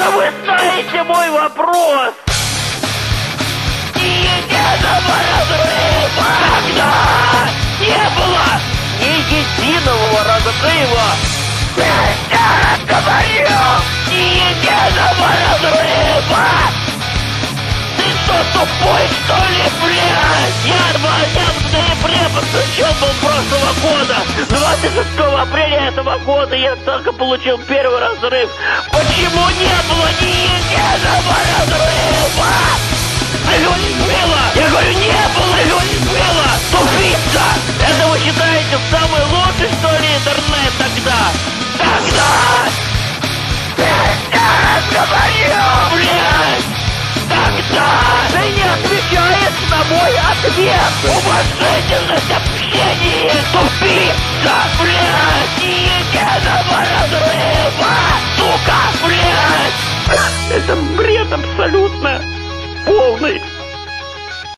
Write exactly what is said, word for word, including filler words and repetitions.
Да вы знаете мой вопрос! Ни единого разрыва! Когда не было ни единого разрыва! Я говорю! Ни единого разрыва! Ты что, тупой, что ли, блядь? Я в ноябре подключен был прошлого года. двадцать шестого апреля этого года я только получил первый разрыв. Почему не было ни единого разрыва? Я говорю, было! Я говорю, не было! Я говорю, было! Тупица! Это вы считаете самый лучший, что ли, интернет тогда? Тогда! Я говорю, блядь! Тогда ты не отвечаешь на мой ответ! Уважительность общения! Тупица! Блядь! Ни единого разрыва!